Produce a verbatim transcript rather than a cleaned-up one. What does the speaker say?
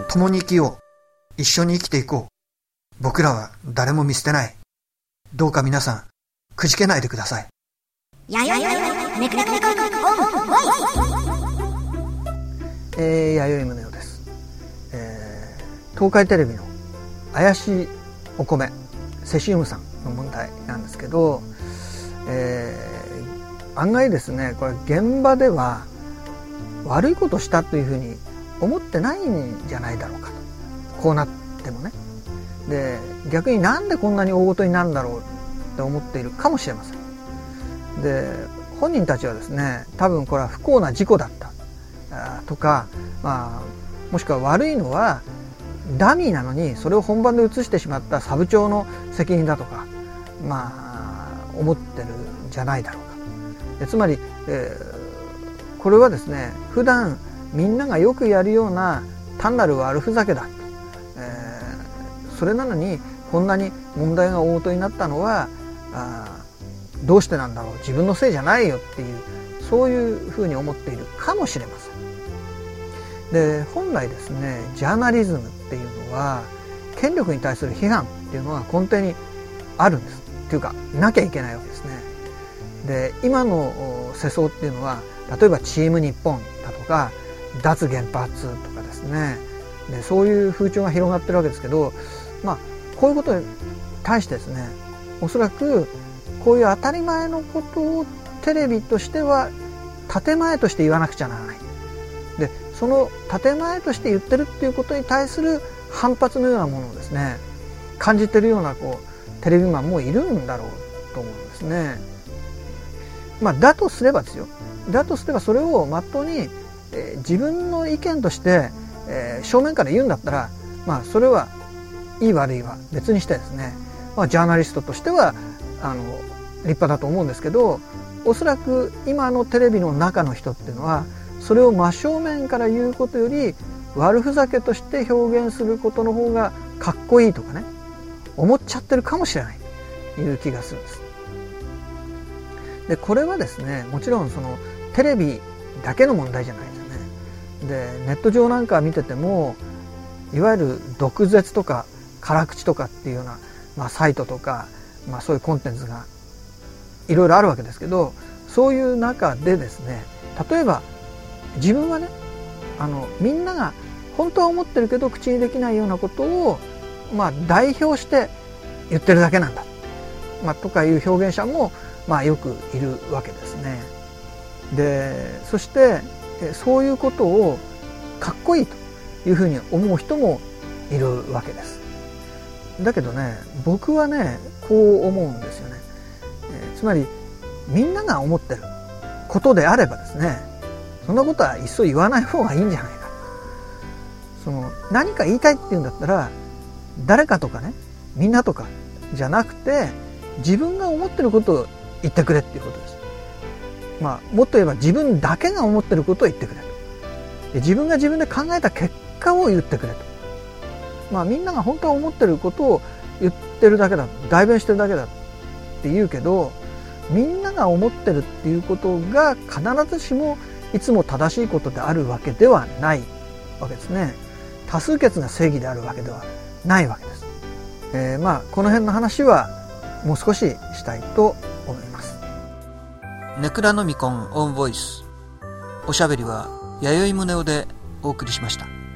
共に生きよう。一緒に生きていこう。僕らは誰も見捨てない。どうか皆さん、くじけないでください。 やよいめくらくらくらくえー、弥生宗男です、えー、東海テレビの怪しいお米セシウム酸の問題なんですけど、えー、案外ですね、これ現場では悪いことしたというふうに思ってないんじゃないだろうかと。こうなってもね。で、逆になんでこんなに大事になるんだろうって思っているかもしれません。で、本人たちはですね、多分これは不幸な事故だったとか、まあ、もしくは悪いのはダミーなのにそれを本番で映してしまったサブ長の責任だとか、まあ思ってるんじゃないだろうか。でつまり、えー、これはですね、普段みんながよくやるような単なる悪ふざけだと、えー、それなのにこんなに問題が大事になったのはあどうしてなんだろう、自分のせいじゃないよっていう、そういうふうに思っているかもしれません。で、本来ですね、ジャーナリズムっていうのは権力に対する批判っていうのは根底にあるんですっていうか、なきゃいけないわけですね。で、今の世相っていうのは、例えばチーム日本だとか脱原発とかですね、でそういう風潮が広がってるわけですけど、まあこういうことに対してですね、おそらくこういう当たり前のことをテレビとしては建前として言わなくちゃならない。で、その建前として言ってるっていうことに対する反発のようなものをですね、感じてるようなこうテレビマンもいるんだろうと思うんですね。まあだとすればですよ。だとすればそれをまっとうに、えー、自分の意見として、えー、正面から言うんだったら、まあそれはいい悪いは別にしてですね、まあジャーナリストとしてはあの立派だと思うんですけど、おそらく今のテレビの中の人っていうのはそれを真正面から言うことより悪ふざけとして表現することの方がかっこいいとかね、思っちゃってるかもしれないという気がするんです。で、これはですね、もちろんそのテレビだけの問題じゃないですよね。で、ネット上なんか見てても、いわゆる毒舌とか辛口とかっていうような、まあ、サイトとか、まあ、そういうコンテンツがいろいろあるわけですけど、そういう中でですね、例えば自分はね、あのみんなが本当は思ってるけど口にできないようなことを、まあ、代表して言ってるだけなんだ、まあ、とかいう表現者も、まあ、よくいるわけですね。で、そしてそういうことをかっこいいというふうに思う人もいるわけです。だけどね、僕はね、こう思うんですよね。えー、つまりみんなが思ってることであればですね、そんなことはいっそ言わない方がいいんじゃないか。その何か言いたいっていうんだったら、誰かとかね、みんなとかじゃなくて、自分が思ってることを言ってくれっていうことです。まあもっと言えば自分だけが思ってることを言ってくれと。で、自分が自分で考えた結果を言ってくれと。まあみんなが本当は思ってることを言ってるだけだ、代弁してるだけだって言うけど、みんなが思ってるっていうことが必ずしもいつも正しいことであるわけではないわけですね。多数決が正義であるわけではないわけです。えー、まあこの辺の話はもう少ししたいと思います。 ネクラノミコンオンボイス。おしゃべりは弥生宗男でお送りしました。